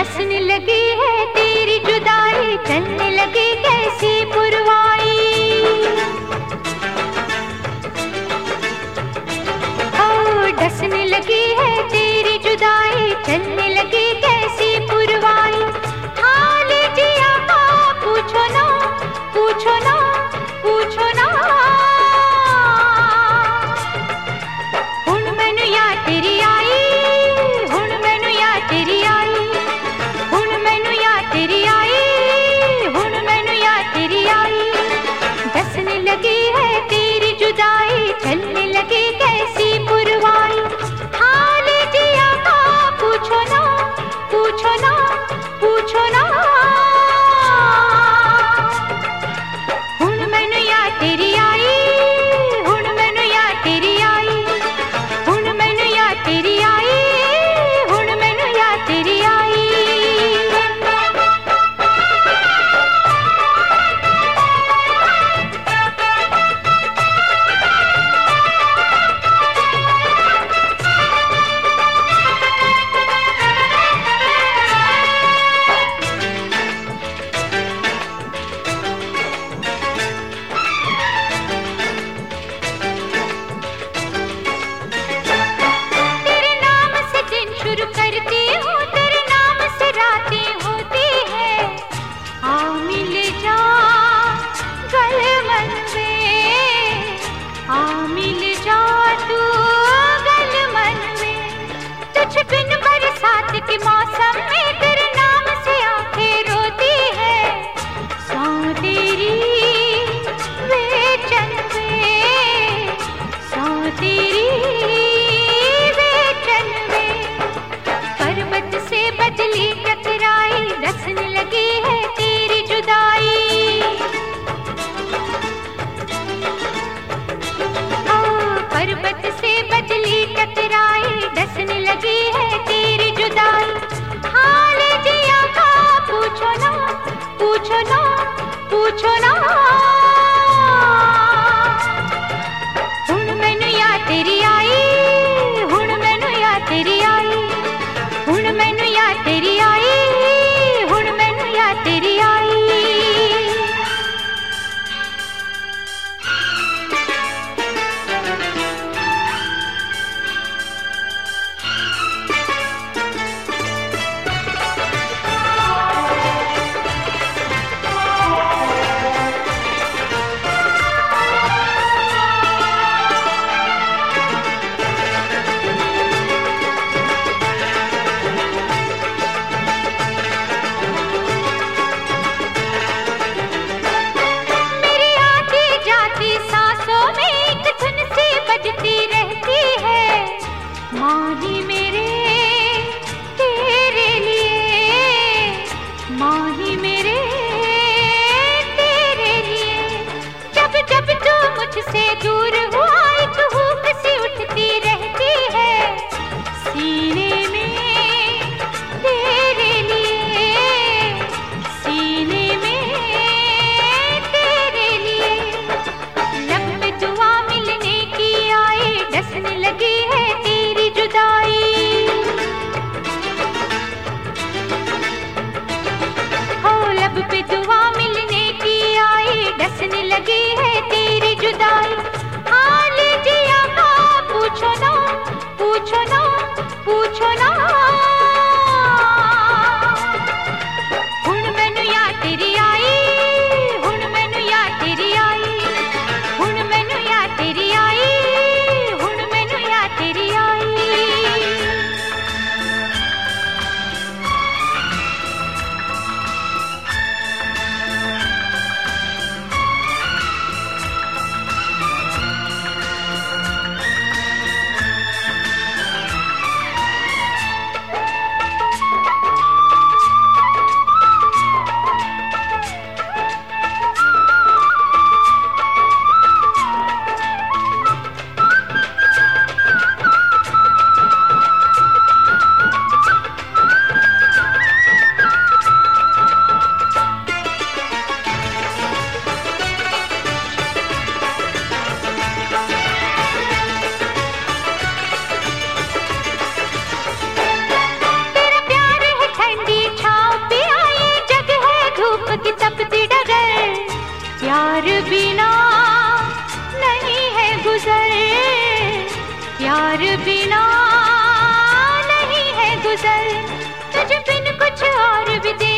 डसने लगी है तेरी जुदाई, चलने लगी कैसी पुरवाई। ओ डसने लगी है तेरी जुदाई, चलने लगी कैसी पुरवाई। हाल जिया का पूछो ना, पूछो ना, पूछो ना। हुण मैनू याद तेरी आई, हुण मैनू याद तेरी आई, हुण मैनू याद तेरी आई, हुण मैनू याद तेरी आई। डसने लगी है तेरी जुदाई, चलने लगी कैसी पुरवाई। हाल जिया का पूछो ना, पूछो ना, पूछो ना। हुण मैनू याद तेरी आई, हुण मैनू याद तेरी आई, हुण मैनू याद तेरी आई, हुण मैनू याद तेरी आई। तेरे नाम से दिन शुरू करती हूँ, तेरे नाम से रातें होती है। आ मिल जा गले मन में, आ मिल जा तू गले मन में। तुझ बिन बरसात के मौसम में तेरे नाम से आंखें रोती है। सौ तेरी बेचैन में, सौ तेरी बेचैन में। पर्वत से बदली टकराई, डसने लगी है तेरी जुदाई। ओ पर्वत से बदली टकराई, डसने लगी है तेरी जुदाई। हाल जिया का पूछो ना, पूछो ना, पूछो ना। हुण मैनू याद तेरी आई, हुण मैनू याद तेरी आई, हुण मैनू याद तेरी आई, हुण मैनू याद तेरी आई। भी दे